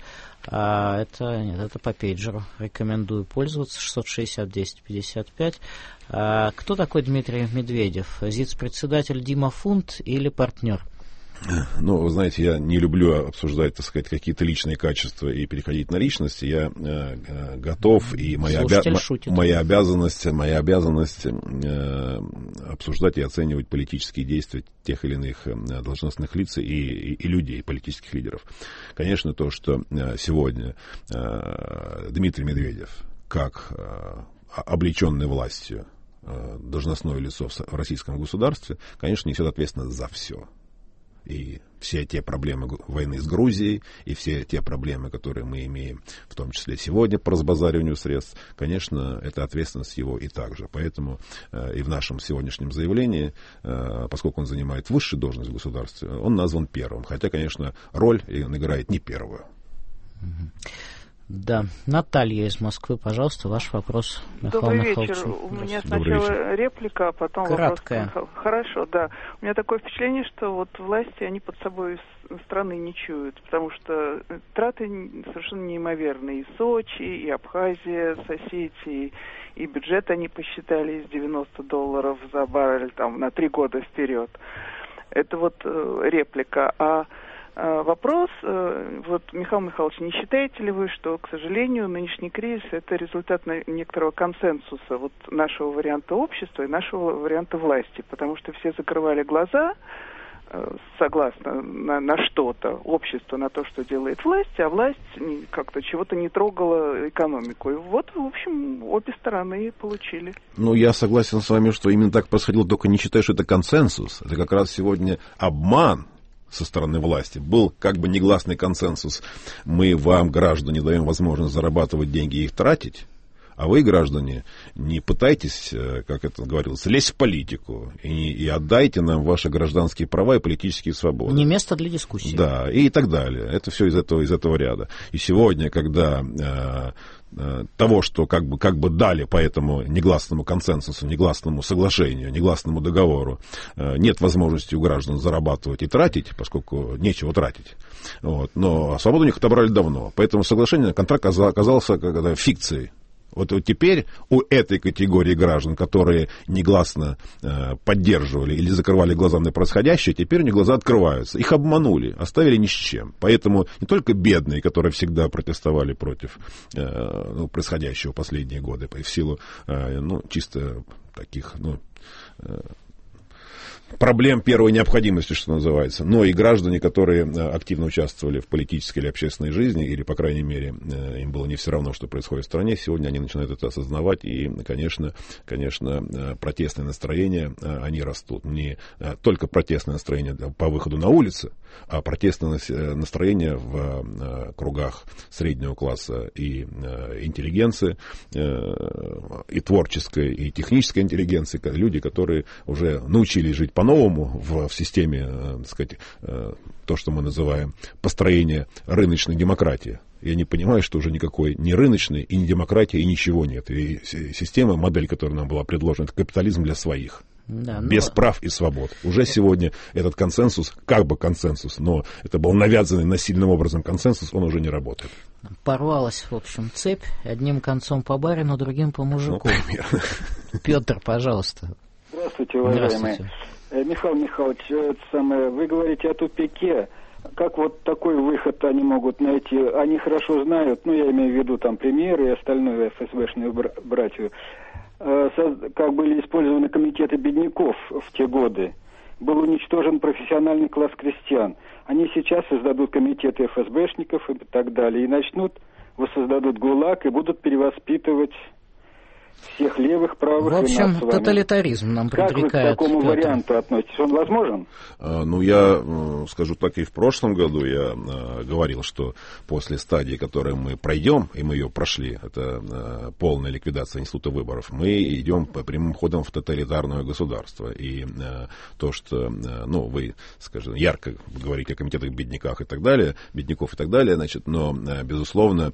Это по пейджеру. Рекомендую пользоваться. 660-1055. Кто такой Дмитрий Медведев? ЗИЦ-председатель Дима Фунт или партнер? Ну, вы знаете, я не люблю обсуждать, так сказать, какие-то личные качества и переходить на личности. Я готов, и моя обязанность обсуждать и оценивать политические действия тех или иных должностных лиц и людей, политических лидеров. Конечно, то, что сегодня Дмитрий Медведев, как облеченный властью должностное лицо в российском государстве, конечно, несет ответственность за все. И все те проблемы войны с Грузией, и все те проблемы, которые мы имеем, в том числе сегодня по разбазариванию средств, конечно, это ответственность его и также. Поэтому и в нашем сегодняшнем заявлении, поскольку он занимает высшую должность в государстве, он назван первым. Хотя, конечно, роль он играет не первую. Да. Наталья из Москвы, пожалуйста, ваш вопрос. Добрый вечер. У меня сначала реплика, а потом краткая. Вопрос. Хорошо, да. У меня такое впечатление, что вот власти, они под собой страны не чуют, потому что траты совершенно неимоверные. И Сочи, и Абхазия с Осетией, и бюджет они посчитали из $90 за баррель там, на 3 года вперед. Это вот реплика. А вопрос, вот, Михаил Михайлович, не считаете ли вы, что, к сожалению, нынешний кризис – это результат некоторого консенсуса вот нашего варианта общества и нашего варианта власти? Потому что все закрывали глаза, согласно на что-то, общество на то, что делает власть, а власть как-то чего-то не трогала экономику. И вот, в общем, обе стороны получили. Ну, я согласен с вами, что именно так происходило, только не считаю, что это консенсус. Это как раз сегодня обман со стороны власти. Был как бы негласный консенсус. Мы вам, граждане, даем возможность зарабатывать деньги и их тратить, а вы, граждане, не пытайтесь, как это говорилось, лезть в политику и отдайте нам ваши гражданские права и политические свободы. Не место для дискуссии. Да, и так далее. Это все из этого ряда. И сегодня, когда того, что как бы дали по этому негласному консенсусу, негласному соглашению, негласному договору, нет возможности у граждан зарабатывать и тратить, поскольку нечего тратить. Вот. Но свободу у них отобрали давно. Поэтому соглашение, контракт оказался фикцией. Вот теперь у этой категории граждан, которые негласно поддерживали или закрывали глаза на происходящее, теперь у них глаза открываются. Их обманули, оставили ни с чем. Поэтому не только бедные, которые всегда протестовали против происходящего в последние годы, в силу чисто таких проблем первой необходимости, что называется, но и граждане, которые активно участвовали в политической или общественной жизни, или, по крайней мере, им было не все равно, что происходит в стране, сегодня они начинают это осознавать, и, конечно, протестные настроения, они растут. Не только протестное настроение по выходу на улицы, а протестное настроение в кругах среднего класса и интеллигенции, и творческой, и технической интеллигенции, люди, которые уже научились жить по-новому в системе, так сказать, то, что мы называем построение рыночной демократии. Я не понимаю, что уже никакой ни рыночной, и ни демократии, и ничего нет. И система, модель, которая нам была предложена, это капитализм для своих. Да, без прав и свобод. Уже сегодня этот консенсус, как бы консенсус, но это был навязанный насильным образом консенсус, он уже не работает. Порвалась, в общем, цепь. Одним концом по барину, другим по мужику. Петр, пожалуйста. Здравствуйте, уважаемые. Михаил Михайлович, вы говорите о тупике. Как вот такой выход они могут найти? Они хорошо знают, я имею в виду там премьеры и остальную ФСБшную братью, как были использованы комитеты бедняков в те годы. Был уничтожен профессиональный класс крестьян. Они сейчас создадут комитеты ФСБшников и так далее, и воссоздадут ГУЛАГ и будут перевоспитывать всех левых, правых. В общем, тоталитаризм нам предрекает. Как вы к такому варианту относитесь? Он возможен? Я скажу так, и в прошлом году я говорил, что после стадии, которую мы пройдем, и мы ее прошли, это полная ликвидация института выборов, мы идем по прямым ходом в тоталитарное государство. И то, что, вы, скажем, ярко говорите о комитетах бедняков и так далее, но, безусловно,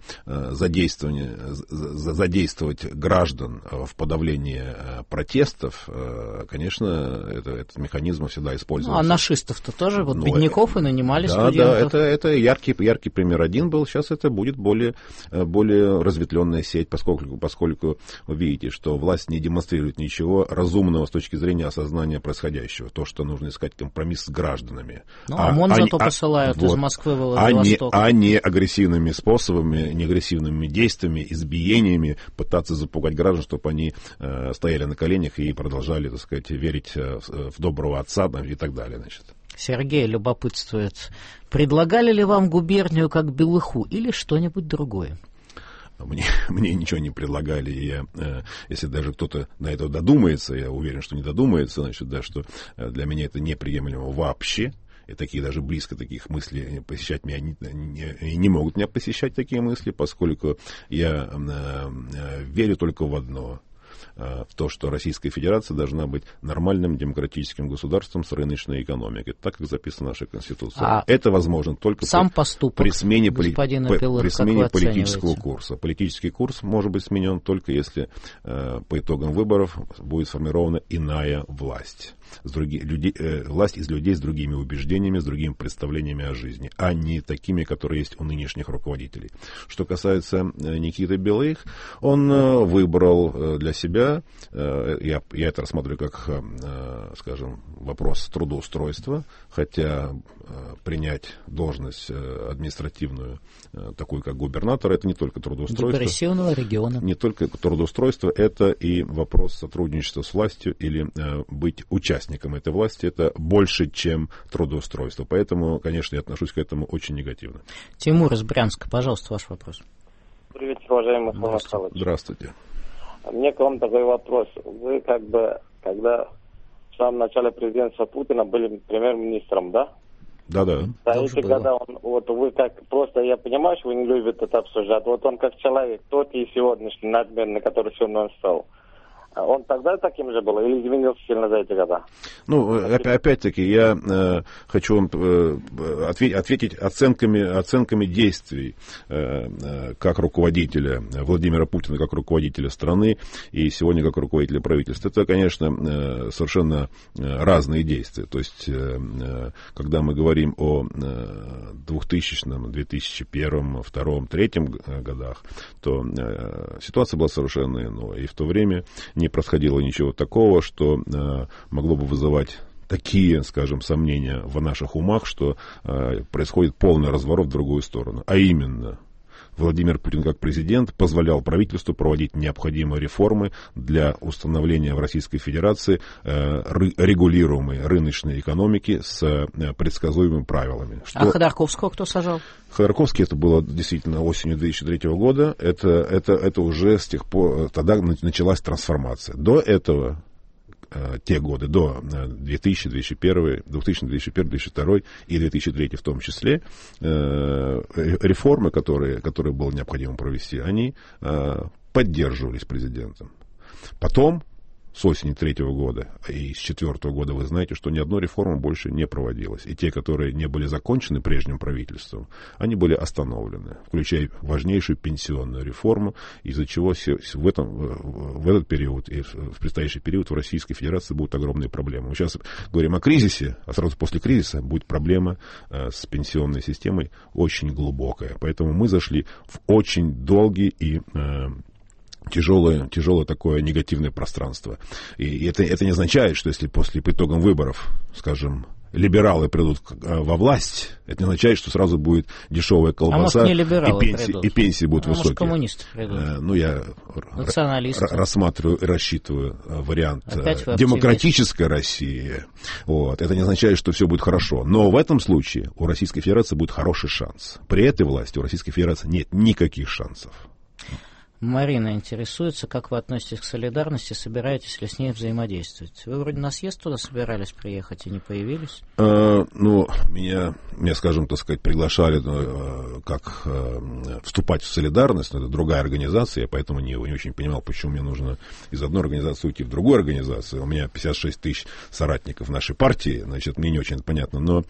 задействовать граждан в подавлении протестов, конечно, этот механизм всегда используется. А нашистов-то тоже, бедняков и нанимали студентов. Да, это яркий пример один был. Сейчас это будет более разветвленная сеть, поскольку вы видите, что власть не демонстрирует ничего разумного с точки зрения осознания происходящего. То, что нужно искать компромисс с гражданами. ОМОН зато посылают из Москвы в Владивосток. А не агрессивными способами, не агрессивными действиями, избиениями пытаться запугать граждан, чтобы они стояли на коленях и продолжали, так сказать, верить в доброго отца и так далее. Сергей любопытствует. Предлагали ли вам губернию как Белыху или что-нибудь другое? Мне ничего не предлагали. Если даже кто-то на это додумается, я уверен, что не додумается, что для меня это неприемлемо вообще. И даже близко таких мыслей посещать меня не могут меня посещать такие мысли, поскольку я верю только в одно. в то, что Российская Федерация должна быть нормальным демократическим государством с рыночной экономикой, так как записано в нашей Конституции. Это возможно только при смене политического курса. Политический курс может быть сменен только если по итогам выборов будет сформирована иная власть. Власть из людей с другими убеждениями, с другими представлениями о жизни, а не такими, которые есть у нынешних руководителей. Что касается Никиты Белых, он выбрал для себя, я это рассматриваю как, скажем, вопрос трудоустройства, хотя принять должность административную, такую как губернатор, это не только трудоустройство. Депрессивного региона. Не только трудоустройство, это и вопрос сотрудничества с властью или быть участником этой власти. Это больше, чем трудоустройство. Поэтому, конечно, я отношусь к этому очень негативно. Тимур из Брянска, пожалуйста, ваш вопрос. Приветствую, уважаемый Михаил Михайлович. Здравствуйте. Мне к вам такой вопрос. Вы когда в самом начале президентства Путина были премьер-министром, да? Да. Эти года вы просто, я понимаю, что вы не любите это обсуждать. Вот он как человек, тот и сегодняшний надменный, который сегодня он стал. Он тогда таким же был или изменился сильно за эти года? Опять-таки, я хочу вам ответить оценками действий как руководителя Владимира Путина, как руководителя страны и сегодня как руководителя правительства. Это, конечно, совершенно разные действия. То есть, когда мы говорим о 2000, 2001, 2002, 2003 годах, то ситуация была совершенно иной. И в то время не происходило ничего такого, что могло бы вызывать такие, скажем, сомнения в наших умах, что происходит полный разворот в другую сторону. А именно, Владимир Путин как президент позволял правительству проводить необходимые реформы для установления в Российской Федерации регулируемой рыночной экономики с предсказуемыми правилами. А Ходорковского кто сажал? Ходорковский, это было действительно осенью 2003 года. Это уже с тех пор, тогда началась трансформация. До этого, те годы, до 2000, 2001, 2002 и 2003 в том числе, реформы, которые было необходимо провести, они поддерживались президентом. Потом, с осени 2003 года и с 2004 года, вы знаете, что ни одной реформы больше не проводилось. И те, которые не были закончены прежним правительством, они были остановлены, включая важнейшую пенсионную реформу, из-за чего в этот период и в предстоящий период в Российской Федерации будут огромные проблемы. Мы сейчас говорим о кризисе, а сразу после кризиса будет проблема с пенсионной системой очень глубокая. Поэтому мы зашли в очень долгий и тяжелое такое негативное пространство. И это не означает, что если по итогам выборов, скажем, либералы придут во власть, это не означает, что сразу будет дешевая колбаса, и пенсии будут высокие. Может, коммунисты придут. Я рассматриваю и рассчитываю вариант демократической России. Это не означает, что все будет хорошо. Но в этом случае у Российской Федерации будет хороший шанс. При этой власти у Российской Федерации нет никаких шансов. Марина интересуется, как вы относитесь к солидарности, собираетесь ли с ней взаимодействовать? Вы вроде на съезд туда собирались приехать и не появились? Меня, скажем, приглашали как вступать в солидарность, но это другая организация, я поэтому не очень понимал, почему мне нужно из одной организации уйти в другую организацию. У меня 56 тысяч соратников в нашей партии, значит, мне не очень понятно, но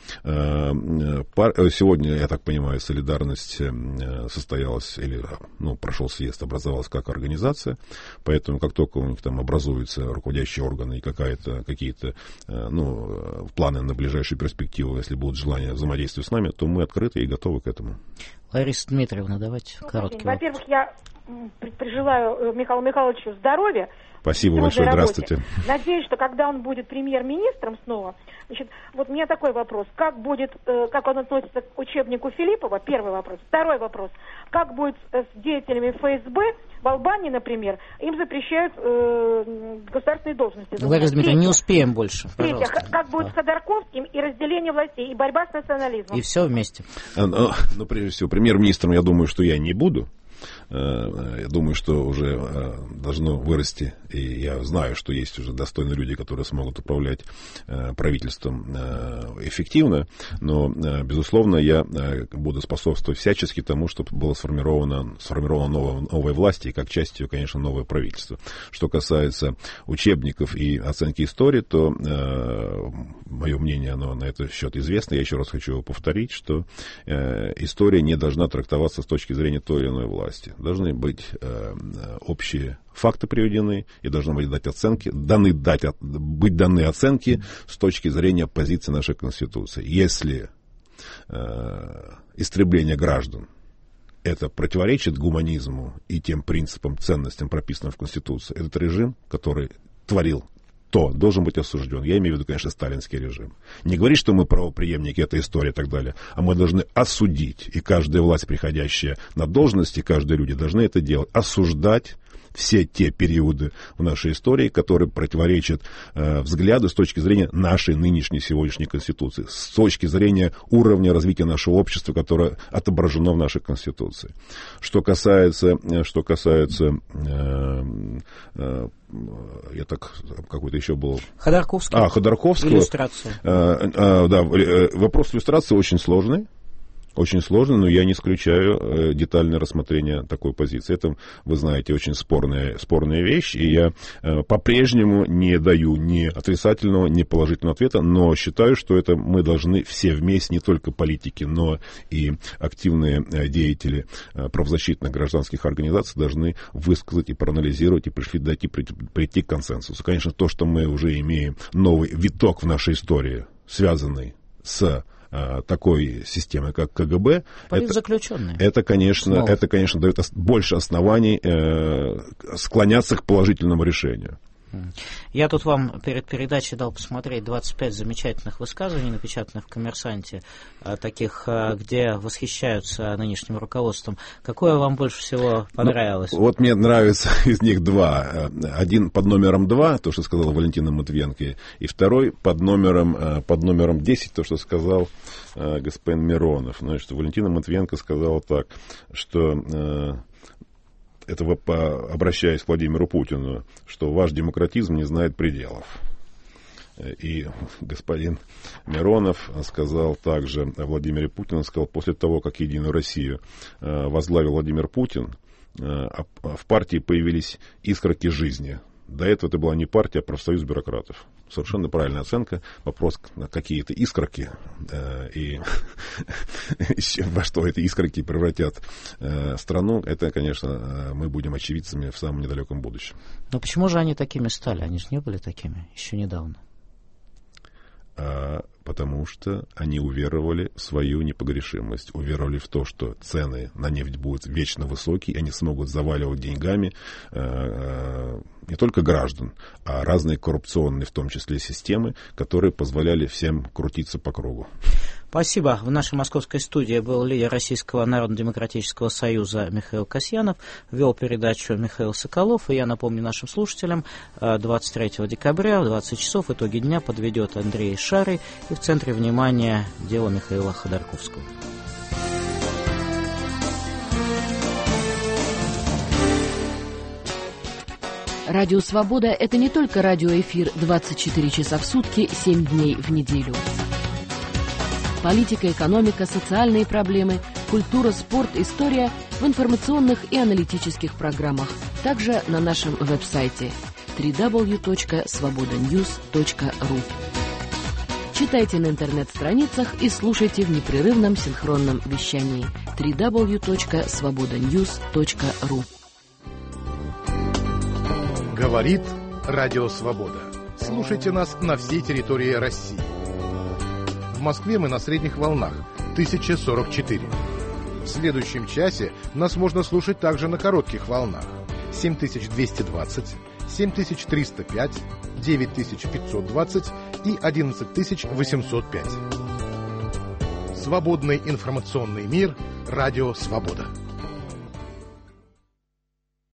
сегодня, я так понимаю, солидарность состоялась, или прошел съезд, образовалась как организация, поэтому как только у них там образуются руководящие органы и какие-то планы на ближайшую перспективу, если будут желания взаимодействовать с нами, то мы открыты и готовы к этому. Лариса Дмитриевна, давайте короткий вопрос. Во-первых, я прижелаю Михаилу Михайловичу здоровья. Спасибо большое, здравствуйте. Надеюсь, что когда он будет премьер-министром снова, у меня такой вопрос. Как он относится к учебнику Филиппова? Первый вопрос. Второй вопрос. Как будет с деятелями ФСБ в Албании, например? Им запрещают государственные должности. Лариса Дмитриевна, не успеем больше. Третье. Как будет с Ходорковским и разделение властей, и борьба с национализмом? И все вместе. Прежде всего, премьер-министром, я думаю, что я не буду. Я думаю, что уже должно вырасти, и я знаю, что есть уже достойные люди, которые смогут управлять правительством эффективно, но, безусловно, я буду способствовать всячески тому, чтобы была сформирована новая власть, и как часть ее, конечно, новое правительство. Что касается учебников и оценки истории, то мое мнение, оно на этот счет известно. Я еще раз хочу его повторить, что история не должна трактоваться с точки зрения той или иной власти. Должны быть общие факты приведены, и должны быть даны оценки с точки зрения позиции нашей Конституции. Если истребление граждан это противоречит гуманизму и тем принципам, ценностям, прописанным в Конституции, этот режим, который творил, то должен быть осужден. Я имею в виду, конечно, сталинский режим. Не говорить, что мы правопреемники этой истории и так далее, а мы должны осудить, и каждая власть, приходящая на должности, каждые люди должны это делать, осуждать все те периоды в нашей истории, которые противоречат взгляду с точки зрения нашей нынешней, сегодняшней Конституции, с точки зрения уровня развития нашего общества, которое отображено в нашей Конституции. Что касается я так, какой-то еще был... Ходорковского. Иллюстрация. Да, вопрос иллюстрации очень сложный. Очень сложно, но я не исключаю детальное рассмотрение такой позиции. Это, вы знаете, очень спорная вещь, и я по-прежнему не даю ни отрицательного, ни положительного ответа, но считаю, что это мы должны все вместе, не только политики, но и активные деятели правозащитных гражданских организаций должны высказать и проанализировать, и прийти к консенсусу. Конечно, то, что мы уже имеем новый виток в нашей истории, связанный с такой системы, как КГБ, это, конечно, дает больше оснований склоняться к положительному решению. Я тут вам перед передачей дал посмотреть 25 замечательных высказываний, напечатанных в «Коммерсанте», таких, где восхищаются нынешним руководством. Какое вам больше всего понравилось? Вот мне нравится из них два. Один под номером 2, то, что сказала Валентина Матвиенко, и второй под номером 10, то, что сказал господин Миронов. Значит, Валентина Матвиенко сказала так, что... Это обращаясь к Владимиру Путину, что ваш демократизм не знает пределов. И господин Миронов сказал также о Владимире Путине, сказал, после того, как Единую Россию возглавил Владимир Путин, в партии появились искорки жизни. До этого это была не партия, а профсоюз бюрократов. Совершенно правильная оценка. Вопрос, какие-то искорки и во что эти искорки превратят страну, это, конечно, мы будем очевидцами в самом недалеком будущем. Но почему же они такими стали? Они же не были такими еще недавно. Потому что они уверовали в свою непогрешимость, уверовали в то, что цены на нефть будут вечно высокие, они смогут заваливать деньгами не только граждан, а разные коррупционные, в том числе, системы, которые позволяли всем крутиться по кругу. Спасибо. В нашей московской студии был лидер Российского народно-демократического союза Михаил Касьянов, вел передачу Михаил Соколов, и я напомню нашим слушателям, 23 декабря в 20 часов итоги дня подведет Андрей Шарый, и в центре внимания дело Михаила Ходорковского. Радио «Свобода» — это не только радиоэфир 24 часа в сутки, 7 дней в неделю. Политика, экономика, социальные проблемы, культура, спорт, история в информационных и аналитических программах. Также на нашем веб-сайте www.svobodanews.ru. Читайте на интернет-страницах и слушайте в непрерывном синхронном вещании www.svobodanews.ru. Говорит Радио Свобода. Слушайте нас на всей территории России. В Москве мы на средних волнах 1044. В следующем часе нас можно слушать также на коротких волнах 7220, 7305, 9520 и 11805. Свободный информационный мир. Радио Свобода.